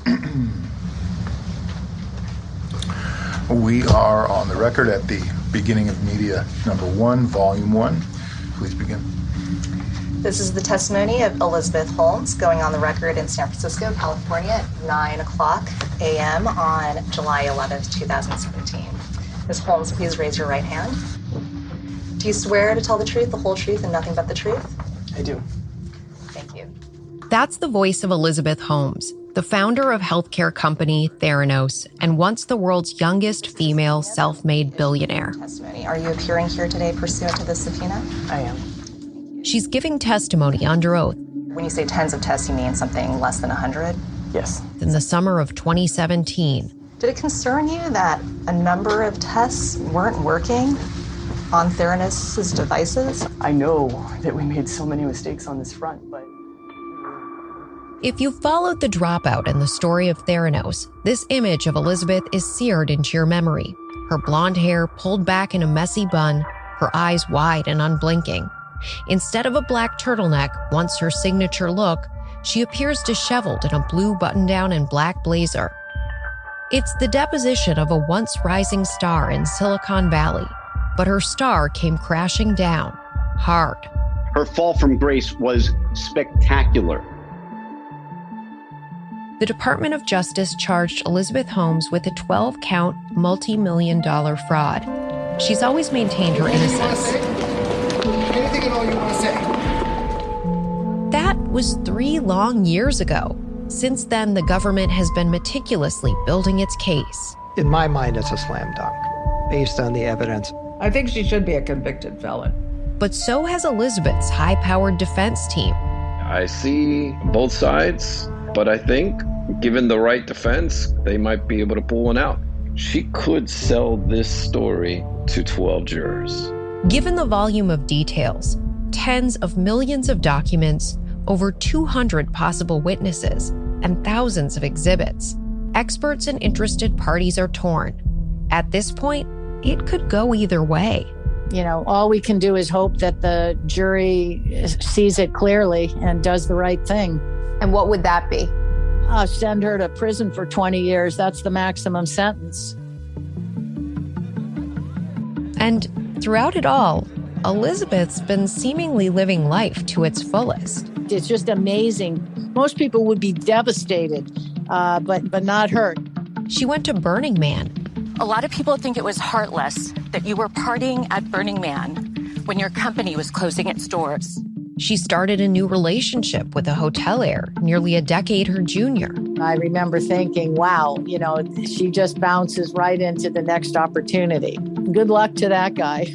We are on the record at the beginning of media number 1, volume 1. Please begin. This is the testimony of Elizabeth Holmes going on the record in San Francisco, California at 9:00 a.m. on July 11th, 2017. Ms. Holmes, please raise your right hand. Do you swear to tell the truth, the whole truth, and nothing but the truth? I do. Thank you. That's the voice of Elizabeth Holmes, the founder of healthcare company Theranos, and once the world's youngest female self-made billionaire. Are you appearing here today pursuant to this subpoena? I am. She's giving testimony under oath. When you say tens of tests, you mean something less than 100? Yes. In the summer of 2017. Did it concern you that a number of tests weren't working on Theranos' devices? I know that we made so many mistakes on this front, but... If you followed the dropout and the story of Theranos, this image of Elizabeth is seared into your memory. Her blonde hair pulled back in a messy bun, her eyes wide and unblinking. Instead of a black turtleneck, once her signature look, she appears disheveled in a blue button-down and black blazer. It's the deposition of a once rising star in Silicon Valley, but her star came crashing down, hard. Her fall from grace was spectacular. The Department of Justice charged Elizabeth Holmes with a 12-count, multi-million-dollar fraud. She's always maintained her innocence. Anything at all you want to say? That was 3 long years ago. Since then, the government has been meticulously building its case. In my mind, it's a slam dunk, based on the evidence. I think she should be a convicted felon. But so has Elizabeth's high-powered defense team. I see both sides, but I think, given the right defense, they might be able to pull one out. She could sell this story to 12 jurors. Given the volume of details, tens of millions of documents, over 200 possible witnesses, and thousands of exhibits, experts and interested parties are torn. At this point, it could go either way. You know, all we can do is hope that the jury sees it clearly and does the right thing. And what would that be? Send her to prison for 20 years. That's the maximum sentence. And throughout it all, Elizabeth's been seemingly living life to its fullest. It's just amazing. Most people would be devastated, but not her. She went to Burning Man. A lot of people think it was heartless that you were partying at Burning Man when your company was closing its doors. She started a new relationship with a hotelier, nearly a decade her junior. I remember thinking, wow, you know, she just bounces right into the next opportunity. Good luck to that guy.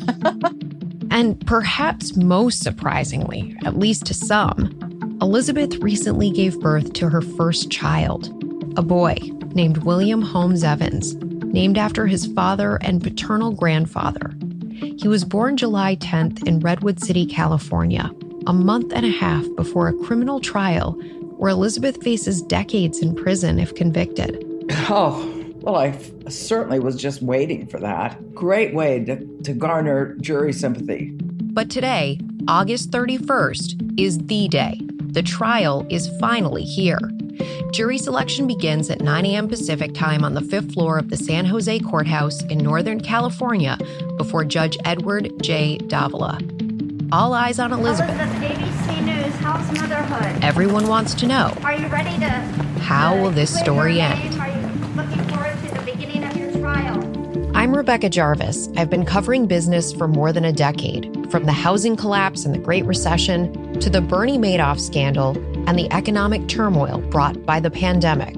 And perhaps most surprisingly, at least to some, Elizabeth recently gave birth to her first child, a boy named William Holmes Evans, named after his father and paternal grandfather. He was born July 10th in Redwood City, California, a month and a half before a criminal trial where Elizabeth faces decades in prison if convicted. Oh, well, I certainly was just waiting for that. Great way to garner jury sympathy. But today, August 31st, is the day. The trial is finally here. Jury selection begins at 9 a.m. Pacific time on the 5th floor of the San Jose Courthouse in Northern California before Judge Edward J. Davila. All eyes on Elizabeth. ABC News, how's motherhood? Everyone wants to know. Are you ready to... How will this story end? Are you looking forward to the beginning of your trial? I'm Rebecca Jarvis. I've been covering business for more than a decade, from the housing collapse and the Great Recession to the Bernie Madoff scandal and the economic turmoil brought by the pandemic.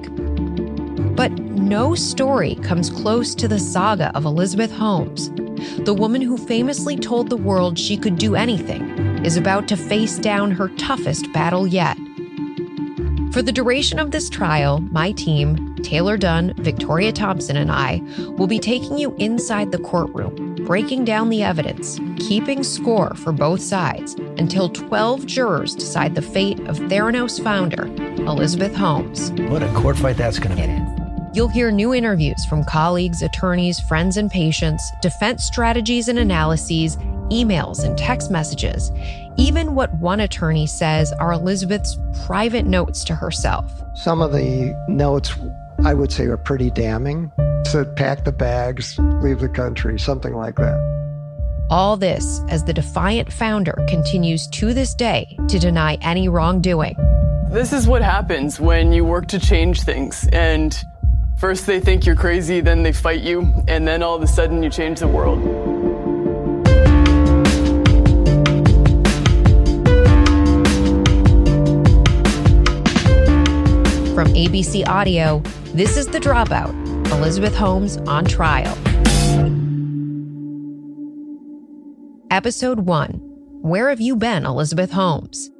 But no story comes close to the saga of Elizabeth Holmes. The woman who famously told the world she could do anything is about to face down her toughest battle yet. For the duration of this trial, my team, Taylor Dunn, Victoria Thompson, and I will be taking you inside the courtroom, breaking down the evidence, keeping score for both sides until 12 jurors decide the fate of Theranos founder, Elizabeth Holmes. What a court fight that's going to be. You'll hear new interviews from colleagues, attorneys, friends, and patients, defense strategies and analyses, emails and text messages, even what one attorney says are Elizabeth's private notes to herself. Some of the notes, I would say, are pretty damning. Said, pack the bags, leave the country, something like that. All this as the defiant founder continues to this day to deny any wrongdoing. This is what happens when you work to change things. And first they think you're crazy, then they fight you, and then all of a sudden you change the world. From ABC Audio, this is The Dropout, Elizabeth Holmes on trial. Episode 1, Where Have You Been, Elizabeth Holmes?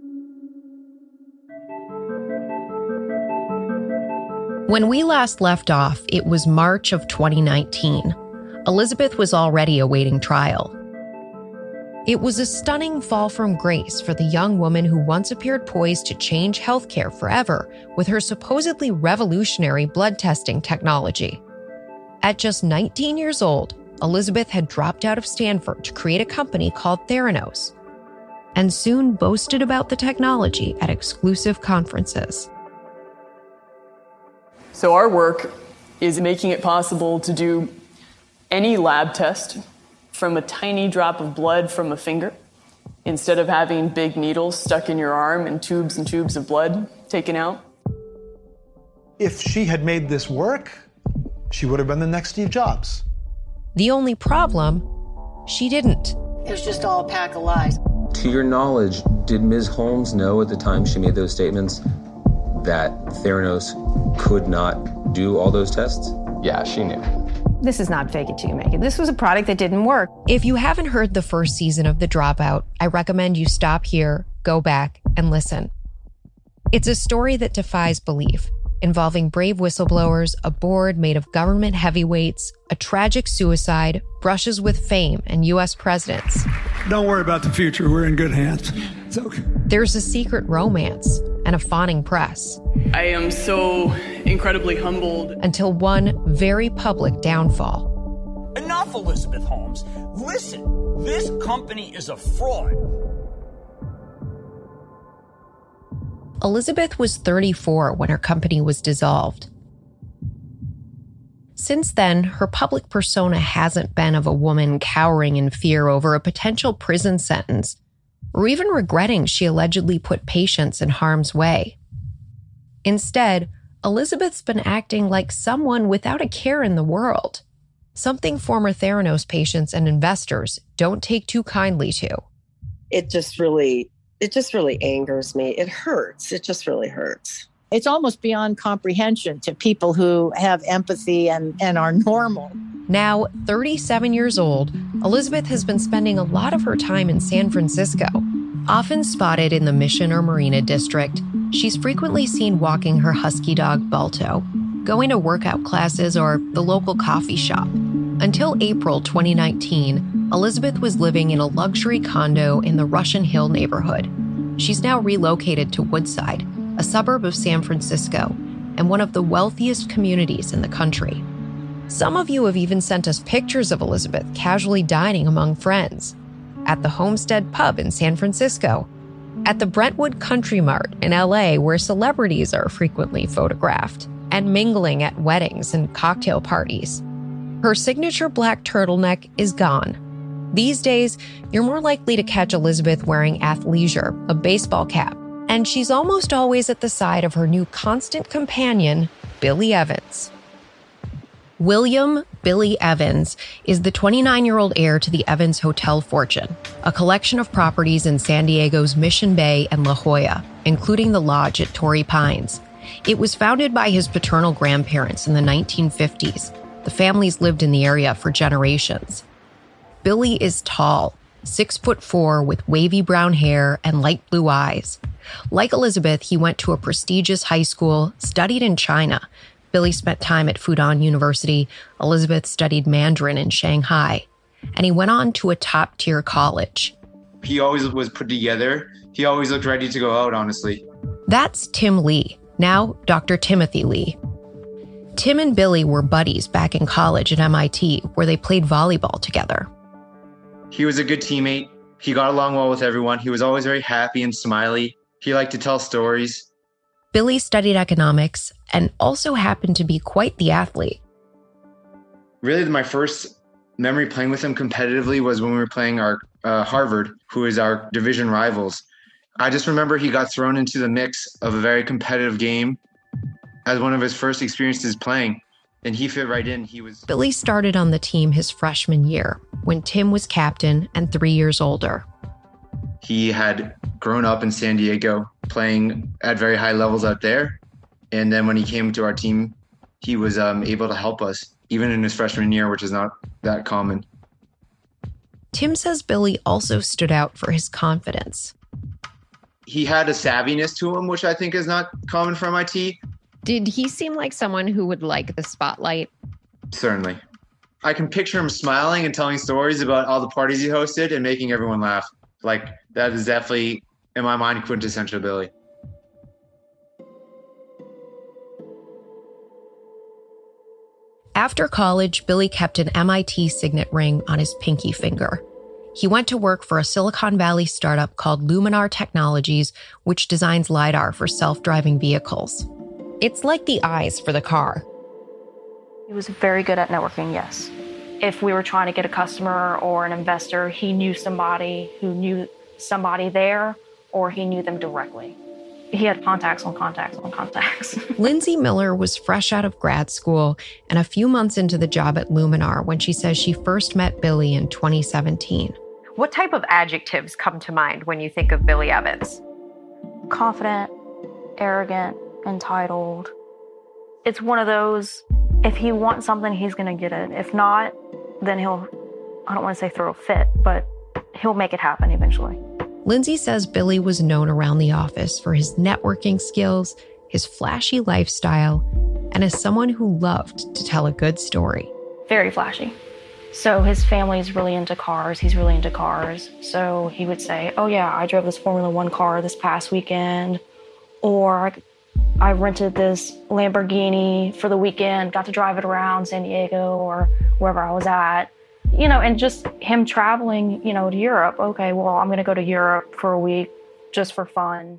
When we last left off, it was March of 2019. Elizabeth was already awaiting trial. It was a stunning fall from grace for the young woman who once appeared poised to change healthcare forever with her supposedly revolutionary blood testing technology. At just 19 years old, Elizabeth had dropped out of Stanford to create a company called Theranos, and soon boasted about the technology at exclusive conferences. So our work is making it possible to do any lab test from a tiny drop of blood from a finger, instead of having big needles stuck in your arm and tubes of blood taken out. If she had made this work, she would have been the next Steve Jobs. The only problem, she didn't. It was just all a pack of lies. To your knowledge, did Ms. Holmes know at the time she made those statements that Theranos could not do all those tests? Yeah, she knew. This is not fake it till you make it. This was a product that didn't work. If you haven't heard the first season of The Dropout, I recommend you stop here, go back, and listen. It's a story that defies belief, involving brave whistleblowers, a board made of government heavyweights, a tragic suicide, brushes with fame and U.S. presidents. Don't worry about the future. We're in good hands. It's okay. There's a secret romance and a fawning press. I am so incredibly humbled. Until one very public downfall. Enough, Elizabeth Holmes. Listen, this company is a fraud. Elizabeth was 34 when her company was dissolved. Since then, her public persona hasn't been of a woman cowering in fear over a potential prison sentence, or even regretting she allegedly put patients in harm's way. Instead, Elizabeth's been acting like someone without a care in the world, something former Theranos patients and investors don't take too kindly to. It just really angers me. It hurts. It just really hurts. It's almost beyond comprehension to people who have empathy and are normal. Now, 37 years old, Elizabeth has been spending a lot of her time in San Francisco. Often spotted in the Mission or Marina district, she's frequently seen walking her husky dog, Balto, going to workout classes or the local coffee shop. Until April 2019, Elizabeth was living in a luxury condo in the Russian Hill neighborhood. She's now relocated to Woodside, a suburb of San Francisco, and one of the wealthiest communities in the country. Some of you have even sent us pictures of Elizabeth casually dining among friends, at the Homestead Pub in San Francisco, at the Brentwood Country Mart in LA, where celebrities are frequently photographed, and mingling at weddings and cocktail parties. Her signature black turtleneck is gone. These days, you're more likely to catch Elizabeth wearing athleisure, a baseball cap, and she's almost always at the side of her new constant companion, Billy Evans. William Billy Evans is the 29-year-old heir to the Evans Hotel fortune, a collection of properties in San Diego's Mission Bay and La Jolla, including the lodge at Torrey Pines. It was founded by his paternal grandparents in the 1950s. The families lived in the area for generations. Billy is tall, 6'4", with wavy brown hair and light blue eyes. Like Elizabeth, he went to a prestigious high school, studied in China. Billy spent time at Fudan University. Elizabeth studied Mandarin in Shanghai. And he went on to a top-tier college. He always was put together. He always looked ready to go out, honestly. That's Tim Lee, now Dr. Timothy Lee. Tim and Billy were buddies back in college at MIT, where they played volleyball together. He was a good teammate. He got along well with everyone. He was always very happy and smiley. He liked to tell stories. Billy studied economics and also happened to be quite the athlete. Really, my first memory playing with him competitively was when we were playing our Harvard, who is our division rivals. I just remember he got thrown into the mix of a very competitive game as one of his first experiences playing, and he fit right in. Billy started on the team his freshman year when Tim was captain and 3 years older. He had grown up in San Diego playing at very high levels out there, and then when he came to our team, he was able to help us, even in his freshman year, which is not that common. Tim says Billy also stood out for his confidence. He had a savviness to him, which I think is not common for MIT. Did he seem like someone who would like the spotlight? Certainly. I can picture him smiling and telling stories about all the parties he hosted and making everyone laugh. Like, that is definitely, in my mind, quintessential Billy. After college, Billy kept an MIT signet ring on his pinky finger. He went to work for a Silicon Valley startup called Luminar Technologies, which designs LiDAR for self-driving vehicles. It's like the eyes for the car. He was very good at networking, yes. If we were trying to get a customer or an investor, he knew somebody who knew somebody there, or he knew them directly. He had contacts on contacts on contacts. Lindsay Miller was fresh out of grad school and a few months into the job at Luminar when she says she first met Billy in 2017. What type of adjectives come to mind when you think of Billy Evans? Confident, arrogant, entitled. It's one of those, if he wants something, he's going to get it. If not, then he'll, I don't want to say throw a fit, but he'll make it happen eventually. Lindsay says Billy was known around the office for his networking skills, his flashy lifestyle, and as someone who loved to tell a good story. Very flashy. So his family's really into cars. He's really into cars. So he would say, oh yeah, I drove this Formula One car this past weekend. Or I rented this Lamborghini for the weekend, got to drive it around San Diego or wherever I was at. You know, and just him traveling, you know, to Europe. Okay, well, I'm going to go to Europe for a week just for fun.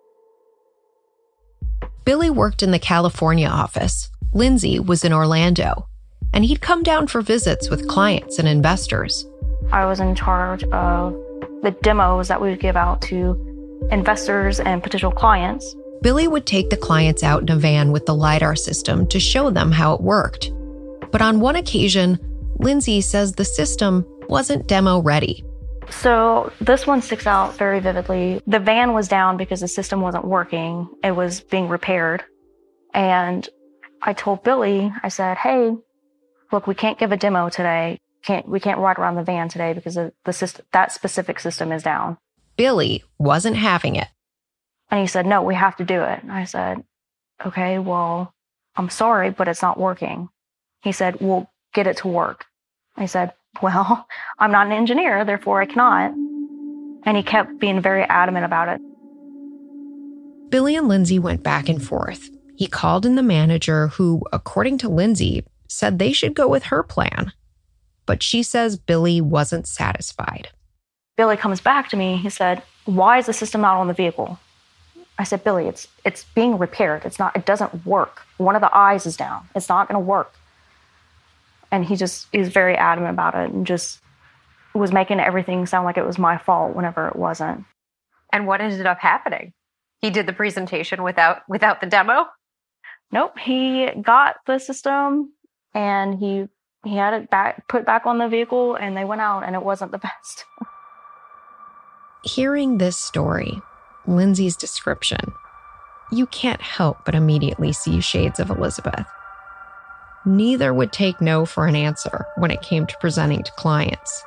Billy worked in the California office. Lindsay was in Orlando, and he'd come down for visits with clients and investors. I was in charge of the demos that we would give out to investors and potential clients. Billy would take the clients out in a van with the LiDAR system to show them how it worked. But on one occasion, Lindsay says the system wasn't demo ready. So this one sticks out very vividly. The van was down because the system wasn't working. It was being repaired. And I told Billy, I said, hey, look, we can't give a demo today. We can't ride around the van today because the system, that specific system is down. Billy wasn't having it. And he said, no, we have to do it. And I said, okay, well, I'm sorry, but it's not working. He said, well, get it to work. I said, well, I'm not an engineer, therefore I cannot. And he kept being very adamant about it. Billy and Lindsay went back and forth. He called in the manager who, according to Lindsay, said they should go with her plan. But she says Billy wasn't satisfied. Billy comes back to me. He said, why is the system not on the vehicle? I said, Billy, it's being repaired. It doesn't work. One of the eyes is down. It's not going to work. And he was very adamant about it and just was making everything sound like it was my fault whenever it wasn't. And what ended up happening? He did the presentation without the demo? Nope. He got the system and he had it put back on the vehicle and they went out and it wasn't the best. Hearing this story, Lindsay's description, you can't help but immediately see shades of Elizabeth. Neither would take no for an answer when it came to presenting to clients.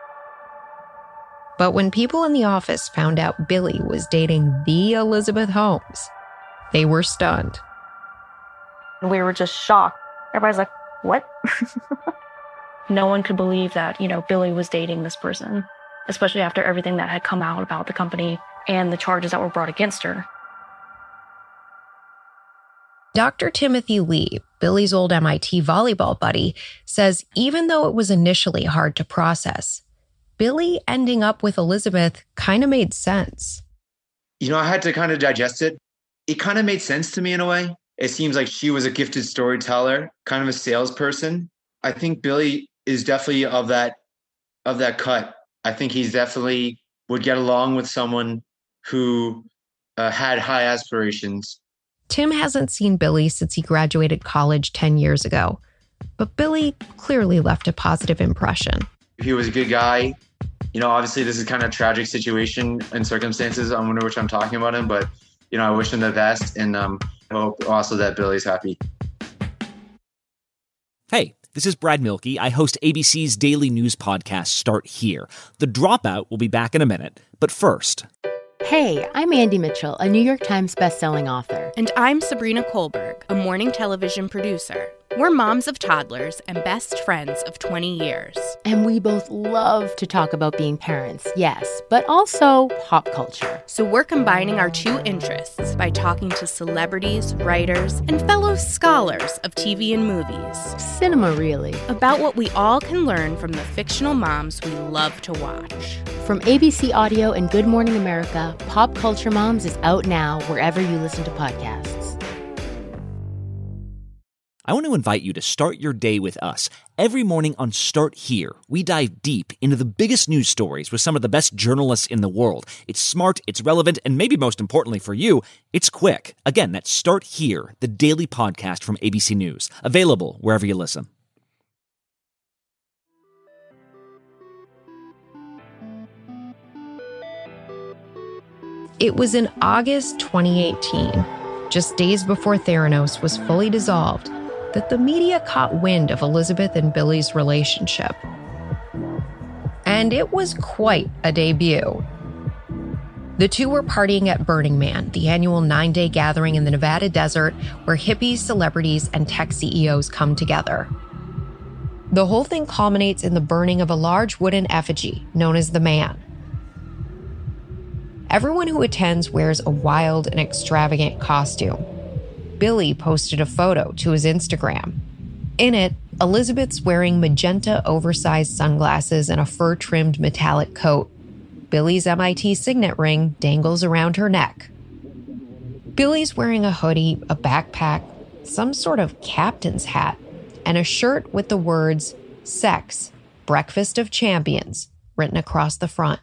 But when people in the office found out Billy was dating the Elizabeth Holmes, they were stunned. We were just shocked. Everybody's like, what? No one could believe that, Billy was dating this person, especially after everything that had come out about the company and the charges that were brought against her. Dr. Timothy Lee, Billy's old MIT volleyball buddy, says even though it was initially hard to process, Billy ending up with Elizabeth kind of made sense. You know, I had to kind of digest it. It kind of made sense to me in a way. It seems like she was a gifted storyteller, kind of a salesperson. I think Billy is definitely of that cut. I think he's definitely would get along with someone who had high aspirations. Tim hasn't seen Billy since he graduated college 10 years ago, but Billy clearly left a positive impression. He was a good guy. You know, obviously this is kind of a tragic situation and circumstances. I wonder which I'm talking about him, but, you know, I wish him the best, and I hope also that Billy's happy. Hey, this is Brad Milkey. I host ABC's daily news podcast, Start Here. The Dropout will be back in a minute, but first... Hey, I'm Andy Mitchell, a New York Times bestselling author. And I'm Sabrina Kohlberg, a morning television producer. We're moms of toddlers and best friends of 20 years. And we both love to talk about being parents, yes, but also pop culture. So we're combining our two interests by talking to celebrities, writers, and fellow scholars of TV and movies. Cinema, really. About what we all can learn from the fictional moms we love to watch. From ABC Audio and Good Morning America, Pop Culture Moms is out now wherever you listen to podcasts. I want to invite you to start your day with us. Every morning on Start Here, we dive deep into the biggest news stories with some of the best journalists in the world. It's smart, it's relevant, and maybe most importantly for you, it's quick. Again, that's Start Here, the daily podcast from ABC News. Available wherever you listen. It was in August 2018, just days before Theranos was fully dissolved, that the media caught wind of Elizabeth and Billy's relationship. And it was quite a debut. The two were partying at Burning Man, the annual 9-day gathering in the Nevada desert where hippies, celebrities, and tech CEOs come together. The whole thing culminates in the burning of a large wooden effigy known as the Man. Everyone who attends wears a wild and extravagant costume. Billy posted a photo to his Instagram. In it, Elizabeth's wearing magenta oversized sunglasses and a fur-trimmed metallic coat. Billy's MIT signet ring dangles around her neck. Billy's wearing a hoodie, a backpack, some sort of captain's hat, and a shirt with the words, "Sex, Breakfast of Champions," written across the front.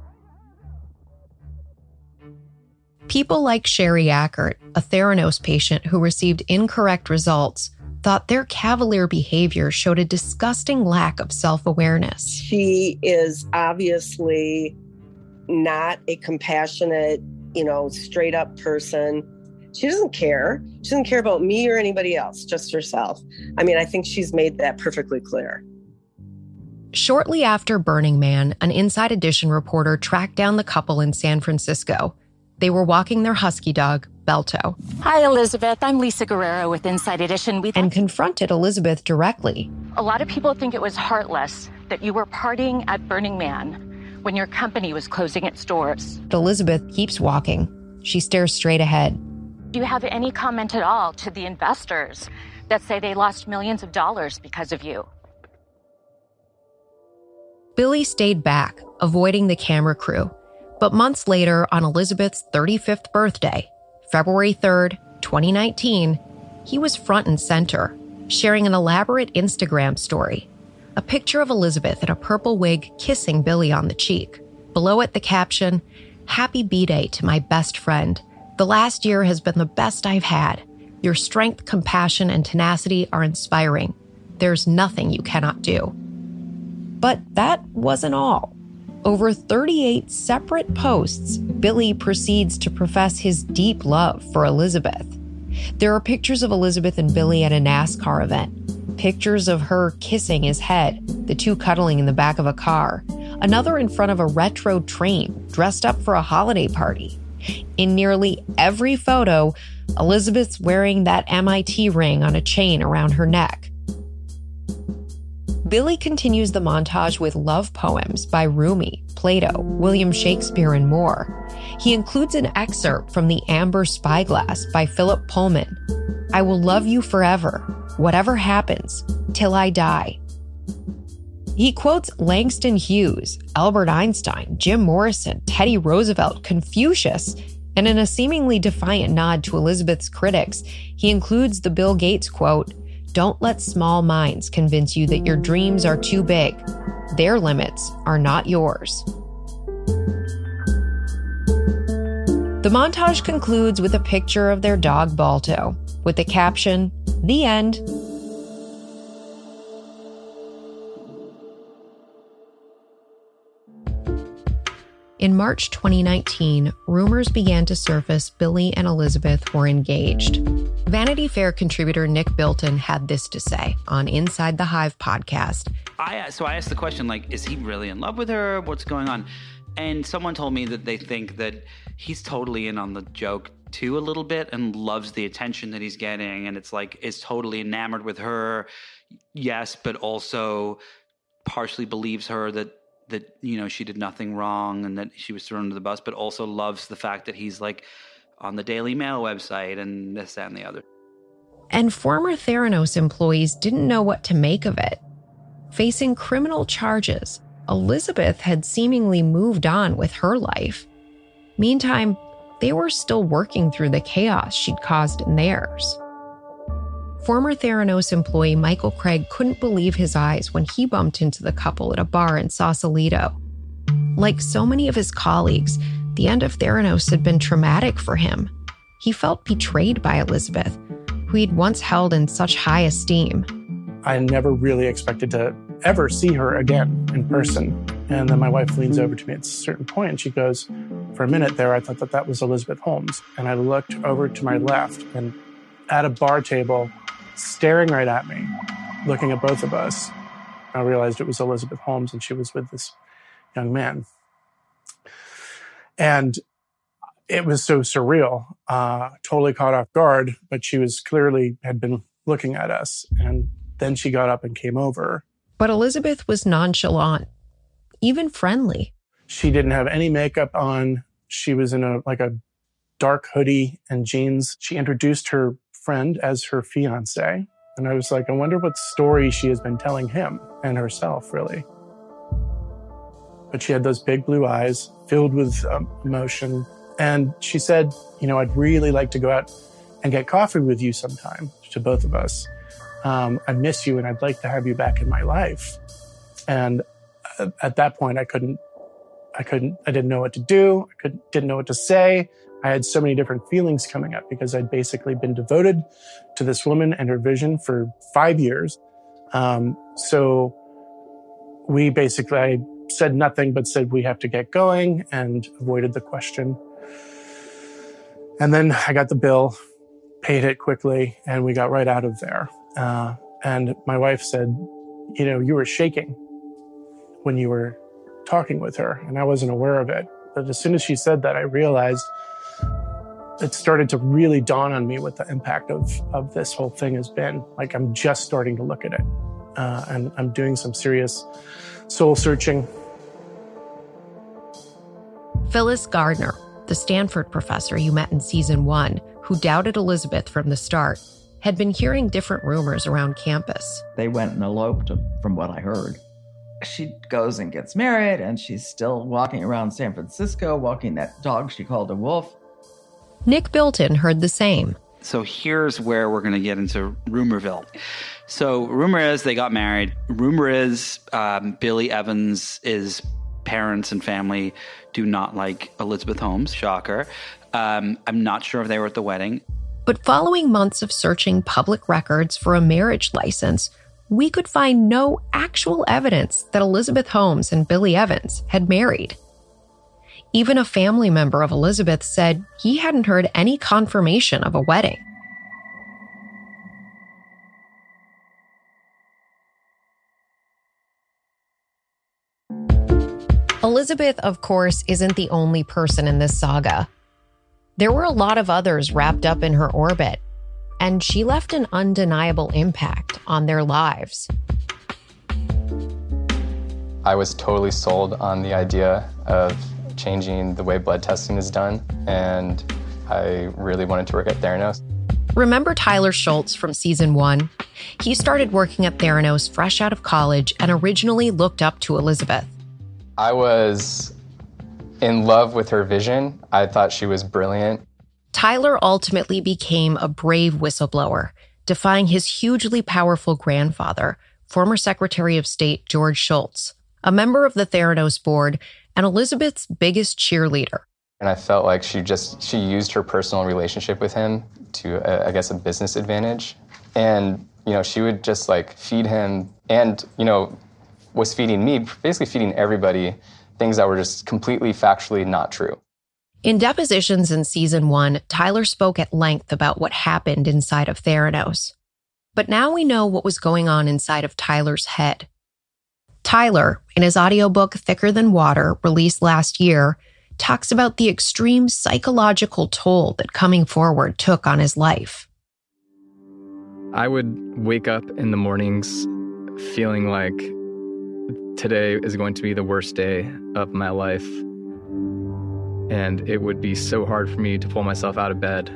People like Sherry Ackert, a Theranos patient who received incorrect results, thought their cavalier behavior showed a disgusting lack of self-awareness. She is obviously not a compassionate, straight up person. She doesn't care. She doesn't care about me or anybody else, just herself. I think she's made that perfectly clear. Shortly after Burning Man, an Inside Edition reporter tracked down the couple in San Francisco. They were walking their husky dog, Belto. Hi, Elizabeth. I'm Lisa Guerrero with Inside Edition. And confronted Elizabeth directly. A lot of people think it was heartless that you were partying at Burning Man when your company was closing its doors. But Elizabeth keeps walking. She stares straight ahead. Do you have any comment at all to the investors that say they lost millions of dollars because of you? Billy stayed back, avoiding the camera crew. But months later, on Elizabeth's 35th birthday, February 3rd, 2019, he was front and center, sharing an elaborate Instagram story. A picture of Elizabeth in a purple wig kissing Billy on the cheek. Below it, the caption, "Happy B-Day to my best friend. The last year has been the best I've had. Your strength, compassion, and tenacity are inspiring. There's nothing you cannot do." But that wasn't all. Over 38 separate posts, Billy proceeds to profess his deep love for Elizabeth. There are pictures of Elizabeth and Billy at a NASCAR event, pictures of her kissing his head, the two cuddling in the back of a car, another in front of a retro train, dressed up for a holiday party. In nearly every photo, Elizabeth's wearing that MIT ring on a chain around her neck. Billy continues the montage with love poems by Rumi, Plato, William Shakespeare, and more. He includes an excerpt from The Amber Spyglass by Philip Pullman. "I will love you forever, whatever happens, till I die." He quotes Langston Hughes, Albert Einstein, Jim Morrison, Teddy Roosevelt, Confucius, and in a seemingly defiant nod to Elizabeth's critics, he includes the Bill Gates quote, "Don't let small minds convince you that your dreams are too big. Their limits are not yours." The montage concludes with a picture of their dog Balto, with the caption, "The end." In March 2019, rumors began to surface Billy and Elizabeth were engaged. Vanity Fair contributor Nick Bilton had this to say on Inside the Hive podcast. So I asked the question, like, is he really in love with her? What's going on? And someone told me that they think that he's totally in on the joke too a little bit and loves the attention that he's getting. And it's like, is totally enamored with her. Yes, but also partially believes her that, you know, she did nothing wrong and that she was thrown under the bus, but also loves the fact that he's like on the Daily Mail website and this, that, and the other. And former Theranos employees didn't know what to make of it. Facing criminal charges, Elizabeth had seemingly moved on with her life. Meantime, they were still working through the chaos she'd caused in theirs. Former Theranos employee Michael Craig couldn't believe his eyes when he bumped into the couple at a bar in Sausalito. Like so many of his colleagues, the end of Theranos had been traumatic for him. He felt betrayed by Elizabeth, who he'd once held in such high esteem. I never really expected to ever see her again in person. And then my wife leans over to me at a certain point and she goes, "For a minute there, I thought that was Elizabeth Holmes." And I looked over to my left and at a bar table, staring right at me, looking at both of us, I realized it was Elizabeth Holmes and she was with this young man. And it was so surreal, totally caught off guard, but she was clearly had been looking at us. And then she got up and came over. But Elizabeth was nonchalant, even friendly. She didn't have any makeup on. She was in a dark hoodie and jeans. She introduced her friend as her fiance. And I was like, I wonder what story she has been telling him and herself, really. But she had those big blue eyes filled with emotion. And she said, you know, I'd really like to go out and get coffee with you sometime, to both of us. I miss you and I'd like to have you back in my life. And at that point, I didn't know what to do. Didn't know what to say. I had so many different feelings coming up because I'd basically been devoted to this woman and her vision for 5 years. So I said nothing but said we have to get going and avoided the question. And then I got the bill, paid it quickly, and we got right out of there. And my wife said, you know, you were shaking when you were talking with her, and I wasn't aware of it. But as soon as she said that, I realized it started to really dawn on me what the impact of this whole thing has been. Like, I'm just starting to look at it. And I'm doing some serious soul searching. Phyllis Gardner, the Stanford professor you met in season 1, who doubted Elizabeth from the start, had been hearing different rumors around campus. They went and eloped, from what I heard. She goes and gets married, and she's still walking around San Francisco, walking that dog she called a wolf. Nick Bilton heard the same. So here's where we're going to get into Rumorville. So rumor is they got married. Rumor is Billy Evans' parents and family do not like Elizabeth Holmes. Shocker. I'm not sure if they were at the wedding. But following months of searching public records for a marriage license, we could find no actual evidence that Elizabeth Holmes and Billy Evans had married. Even a family member of Elizabeth said he hadn't heard any confirmation of a wedding. Elizabeth, of course, isn't the only person in this saga. There were a lot of others wrapped up in her orbit, and she left an undeniable impact on their lives. I was totally sold on the idea of changing the way blood testing is done, and I really wanted to work at Theranos. Remember Tyler Schultz from season 1? He started working at Theranos fresh out of college and originally looked up to Elizabeth. I was in love with her vision. I thought she was brilliant. Tyler ultimately became a brave whistleblower, defying his hugely powerful grandfather, former Secretary of State George Shultz, a member of the Theranos board and Elizabeth's biggest cheerleader. And I felt like she used her personal relationship with him to, I guess, a business advantage. And, she would just feed him and, was feeding me, basically feeding everybody things that were just completely factually not true. In depositions in season 1, Tyler spoke at length about what happened inside of Theranos. But now we know what was going on inside of Tyler's head. Tyler, in his audiobook Thicker Than Water, released last year, talks about the extreme psychological toll that coming forward took on his life. I would wake up in the mornings feeling like today is going to be the worst day of my life. And it would be so hard for me to pull myself out of bed.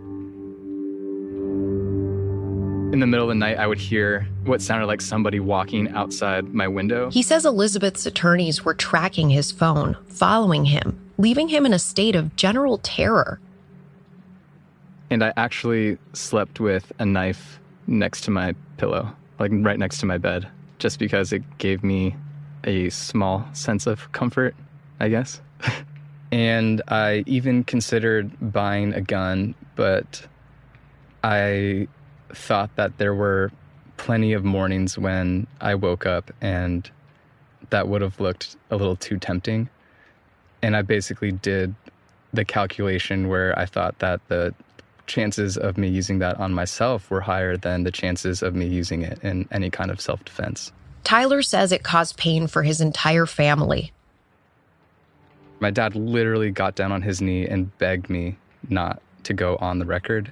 In the middle of the night, I would hear what sounded like somebody walking outside my window. He says Elizabeth's attorneys were tracking his phone, following him, leaving him in a state of general terror. And I actually slept with a knife next to my pillow, right next to my bed, just because it gave me a small sense of comfort, I guess. And I even considered buying a gun, but I thought that there were plenty of mornings when I woke up and that would have looked a little too tempting. And I basically did the calculation where I thought that the chances of me using that on myself were higher than the chances of me using it in any kind of self-defense. Tyler says it caused pain for his entire family. My dad literally got down on his knee and begged me not to go on the record.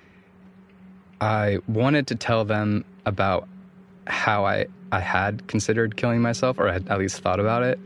I wanted to tell them about how I had considered killing myself, or had at least thought about it.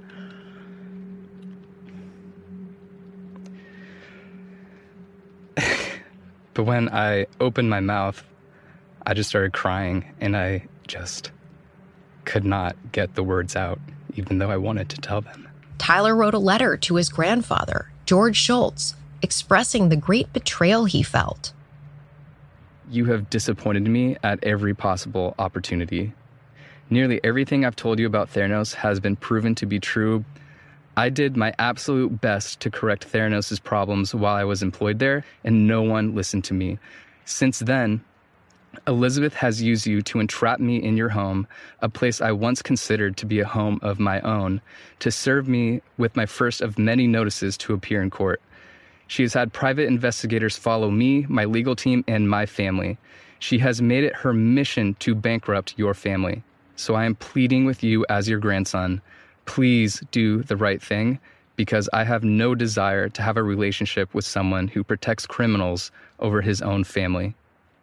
But when I opened my mouth, I just started crying, and I just could not get the words out, even though I wanted to tell them. Tyler wrote a letter to his grandfather, George Shultz, expressing the great betrayal he felt. You have disappointed me at every possible opportunity. Nearly everything I've told you about Theranos has been proven to be true. I did my absolute best to correct Theranos' problems while I was employed there, and no one listened to me. Since then, Elizabeth has used you to entrap me in your home, a place I once considered to be a home of my own, to serve me with my first of many notices to appear in court. She has had private investigators follow me, my legal team, and my family. She has made it her mission to bankrupt your family. So I am pleading with you as your grandson, please do the right thing, because I have no desire to have a relationship with someone who protects criminals over his own family.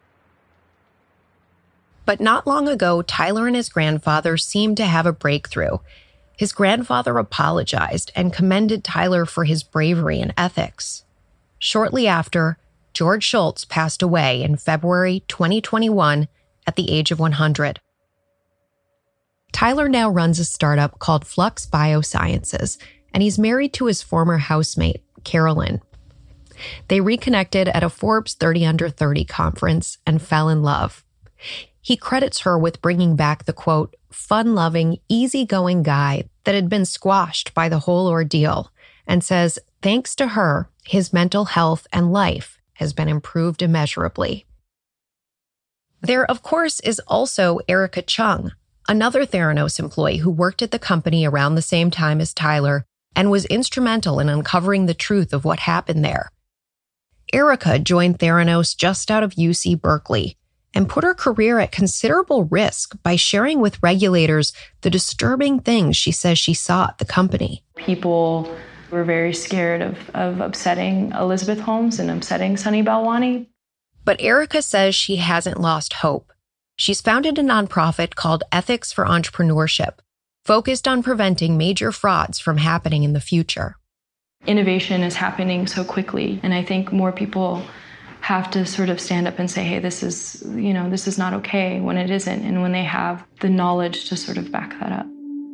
But not long ago, Tyler and his grandfather seemed to have a breakthrough. His grandfather apologized and commended Tyler for his bravery and ethics. Shortly after, George Shultz passed away in February 2021 at the age of 100. Tyler now runs a startup called Flux Biosciences, and he's married to his former housemate, Carolyn. They reconnected at a Forbes 30 Under 30 conference and fell in love. He credits her with bringing back the, quote, fun-loving, easygoing guy that had been squashed by the whole ordeal, and says, thanks to her, his mental health and life has been improved immeasurably. There, of course, is also Erica Chung, another Theranos employee who worked at the company around the same time as Tyler and was instrumental in uncovering the truth of what happened there. Erica joined Theranos just out of UC Berkeley and put her career at considerable risk by sharing with regulators the disturbing things she says she saw at the company. People were very scared of upsetting Elizabeth Holmes and upsetting Sunny Balwani. But Erica says she hasn't lost hope. She's founded a nonprofit called Ethics for Entrepreneurship, focused on preventing major frauds from happening in the future. Innovation is happening so quickly, and I think more people have to sort of stand up and say, hey, this is not okay, when it isn't, and when they have the knowledge to sort of back that up.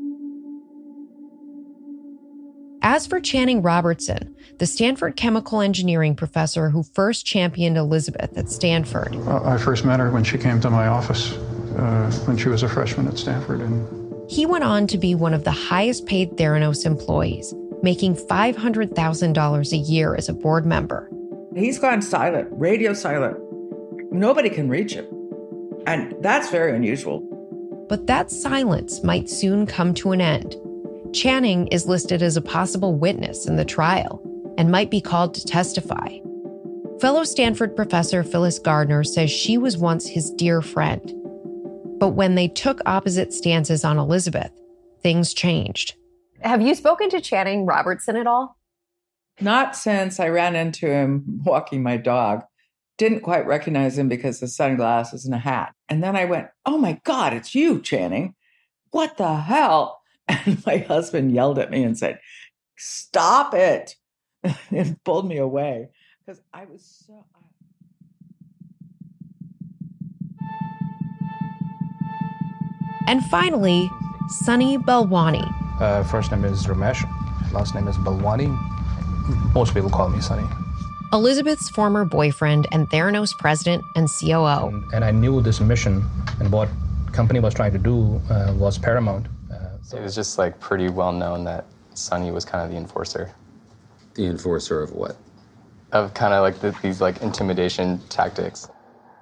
As for Channing Robertson, the Stanford chemical engineering professor who first championed Elizabeth at Stanford. I first met her when she came to my office when she was a freshman at Stanford. He went on to be one of the highest paid Theranos employees, making $500,000 a year as a board member. He's gone silent, radio silent. Nobody can reach him. And that's very unusual. But that silence might soon come to an end. Channing is listed as a possible witness in the trial and might be called to testify. Fellow Stanford professor Phyllis Gardner says she was once his dear friend. But when they took opposite stances on Elizabeth, things changed. Have you spoken to Channing Robertson at all? Not since I ran into him walking my dog. Didn't quite recognize him because of sunglasses and a hat. And then I went, oh my God, it's you, Channing. What the hell? And my husband yelled at me and said, stop it. And pulled me away because I was so... And finally, Sunny Balwani. First name is Ramesh. Last name is Balwani. Most people call me Sunny. Elizabeth's former boyfriend and Theranos president and COO. And I knew this mission and what company was trying to do was paramount. It was just like pretty well known that Sunny was kind of the enforcer. The enforcer of what? Of kind of like these like intimidation tactics.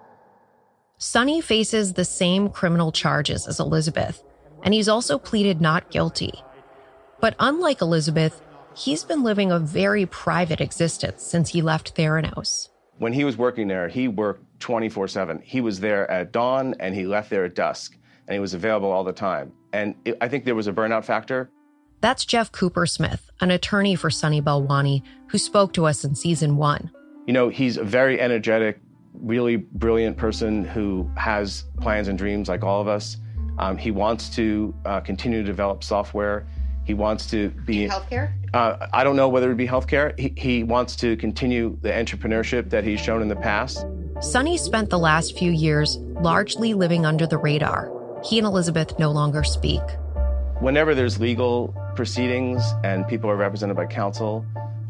Sunny faces the same criminal charges as Elizabeth, and he's also pleaded not guilty. But unlike Elizabeth, he's been living a very private existence since he left Theranos. When he was working there, he worked 24/7. He was there at dawn and he left there at dusk, and he was available all the time. And I think there was a burnout factor. That's Jeff Cooper-Smith, an attorney for Sunny Balwani, who spoke to us in season 1. You know, he's a very energetic, really brilliant person who has plans and dreams like all of us. He wants to continue to develop software. He wants to be... Healthcare? I don't know whether it would be healthcare. He wants to continue the entrepreneurship that he's shown in the past. Sunny spent the last few years largely living under the radar. He and Elizabeth no longer speak. Whenever there's legal proceedings and people are represented by counsel,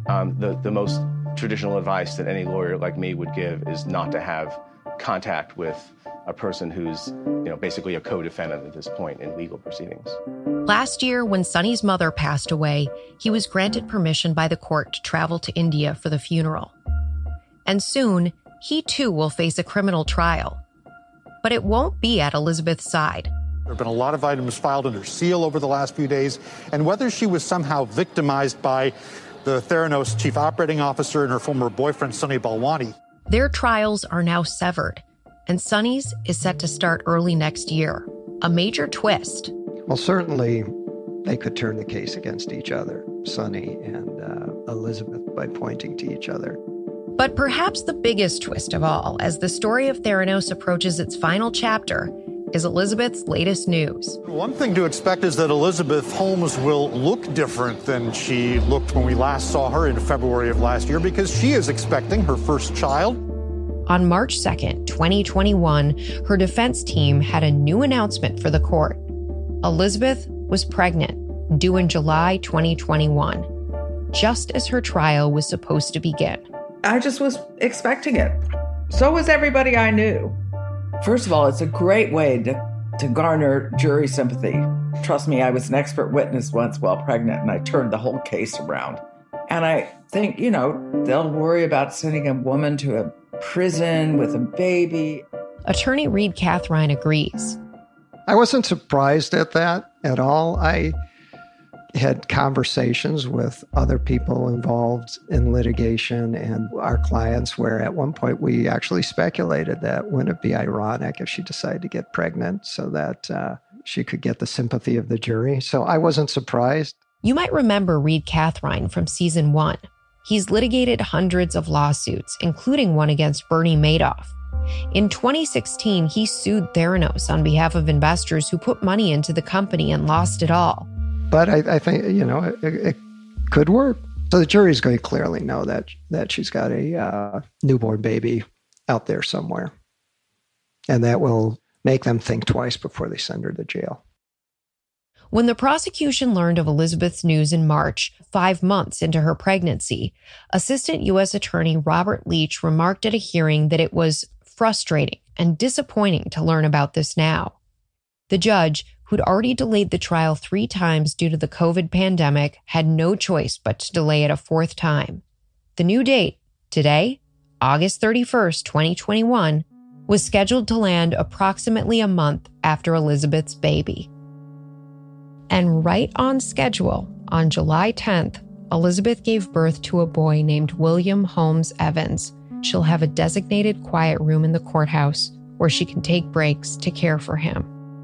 the most traditional advice that any lawyer like me would give is not to have contact with a person who's, basically a co-defendant at this point in legal proceedings. Last year, when Sunny's mother passed away, he was granted permission by the court to travel to India for the funeral. And soon, he too will face a criminal trial. But it won't be at Elizabeth's side. There have been a lot of items filed under seal over the last few days, and whether she was somehow victimized by the Theranos chief operating officer and her former boyfriend, Sunny Balwani. Their trials are now severed, and Sunny's is set to start early next year. A major twist. Well, certainly they could turn the case against each other, Sunny and Elizabeth, by pointing to each other. But perhaps the biggest twist of all, as the story of Theranos approaches its final chapter, is Elizabeth's latest news. One thing to expect is that Elizabeth Holmes will look different than she looked when we last saw her in February of last year, because she is expecting her first child. On March 2nd, 2021, her defense team had a new announcement for the court. Elizabeth was pregnant, due in July 2021, just as her trial was supposed to begin. I just was expecting it. So was everybody I knew. First of all, it's a great way to garner jury sympathy. Trust me, I was an expert witness once while pregnant, and I turned the whole case around. And I think, they'll worry about sending a woman to a prison with a baby. Attorney Reed Cathrine agrees. I wasn't surprised at that at all. I had conversations with other people involved in litigation and our clients where at one point we actually speculated that wouldn't it be ironic if she decided to get pregnant so that she could get the sympathy of the jury. So I wasn't surprised. You might remember Reed Cathrine from season 1. He's litigated hundreds of lawsuits, including one against Bernie Madoff. In 2016, he sued Theranos on behalf of investors who put money into the company and lost it all. But I think, it could work. So the jury is going to clearly know that she's got a newborn baby out there somewhere. And that will make them think twice before they send her to jail. When the prosecution learned of Elizabeth's news in March, 5 months into her pregnancy, Assistant U.S. Attorney Robert Leach remarked at a hearing that it was frustrating and disappointing to learn about this now. The judge, who'd already delayed the trial 3 times due to the COVID pandemic, had no choice but to delay it a 4th time. The new date, today, August 31st, 2021, was scheduled to land approximately a month after Elizabeth's baby. And right on schedule, on July 10th, Elizabeth gave birth to a boy named William Holmes Evans. She'll have a designated quiet room in the courthouse where she can take breaks to care for him.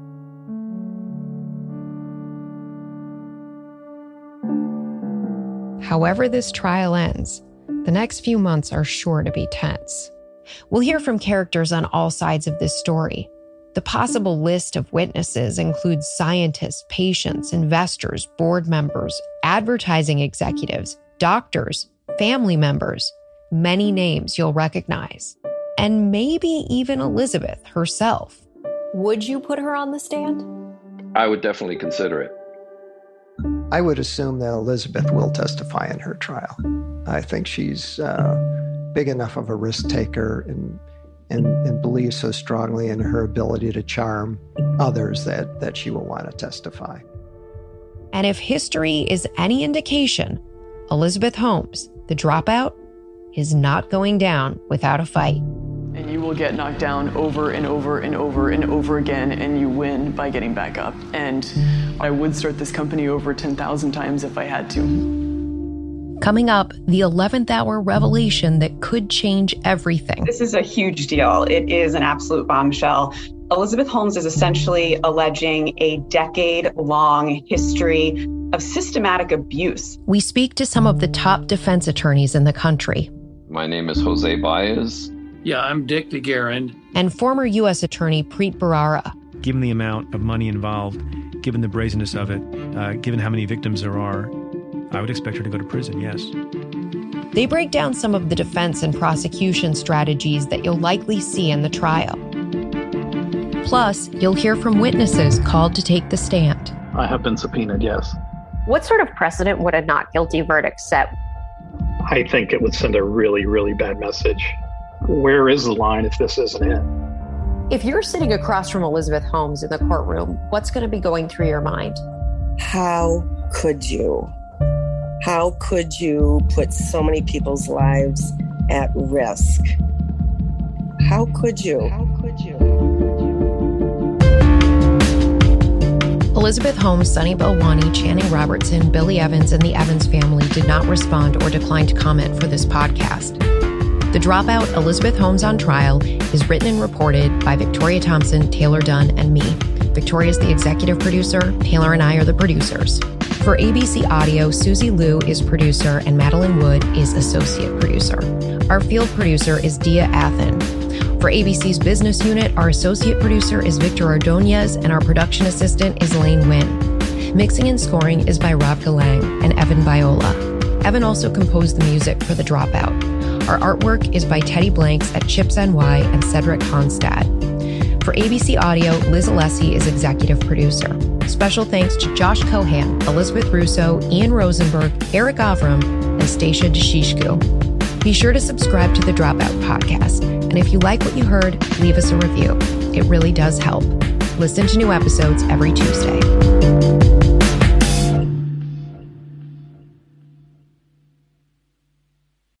However this trial ends, the next few months are sure to be tense. We'll hear from characters on all sides of this story. The possible list of witnesses includes scientists, patients, investors, board members, advertising executives, doctors, family members, many names you'll recognize, and maybe even Elizabeth herself. Would you put her on the stand? I would definitely consider it. I would assume that Elizabeth will testify in her trial. I think she's big enough of a risk taker and believes so strongly in her ability to charm others that she will want to testify. And if history is any indication, Elizabeth Holmes, the dropout, is not going down without a fight. And you will get knocked down over and over and over and over again, and you win by getting back up. And I would start this company over 10,000 times if I had to. Coming up, the 11th hour revelation that could change everything. This is a huge deal. It is an absolute bombshell. Elizabeth Holmes is essentially alleging a decade-long history of systematic abuse. We speak to some of the top defense attorneys in the country. My name is Jose Baez. Yeah, I'm Dick DeGuerin. And former U.S. Attorney Preet Bharara. Given the amount of money involved, given the brazenness of it, given how many victims there are, I would expect her to go to prison, yes. They break down some of the defense and prosecution strategies that you'll likely see in the trial. Plus, you'll hear from witnesses called to take the stand. I have been subpoenaed, yes. What sort of precedent would a not guilty verdict set? I think it would send a really, really bad message. Where is the line if this isn't it? If you're sitting across from Elizabeth Holmes in the courtroom, what's going to be going through your mind? How could you? How could you put so many people's lives at risk? How could you? Elizabeth Holmes, Sunny Balwani, Channing Robertson, Billy Evans, and the Evans family did not respond or decline to comment for this podcast. The Dropout, Elizabeth Holmes on Trial, is written and reported by Victoria Thompson, Taylor Dunn, and me. Victoria's the executive producer. Taylor and I are the producers. For ABC Audio, Susie Liu is producer and Madeline Wood is associate producer. Our field producer is Dia Athen. For ABC's business unit, our associate producer is Victor Ordonez and our production assistant is Lane Nguyen. Mixing and scoring is by Rob Galang and Evan Viola. Evan also composed the music for The Dropout. Our artwork is by Teddy Blanks at Chips NY and Cedric Honstad. For ABC Audio, Liz Alessi is executive producer. Special thanks to Josh Cohan, Elizabeth Russo, Ian Rosenberg, Eric Avram, and Stacia Deshishku. Be sure to subscribe to the Dropout podcast. And if you like what you heard, leave us a review. It really does help. Listen to new episodes every Tuesday.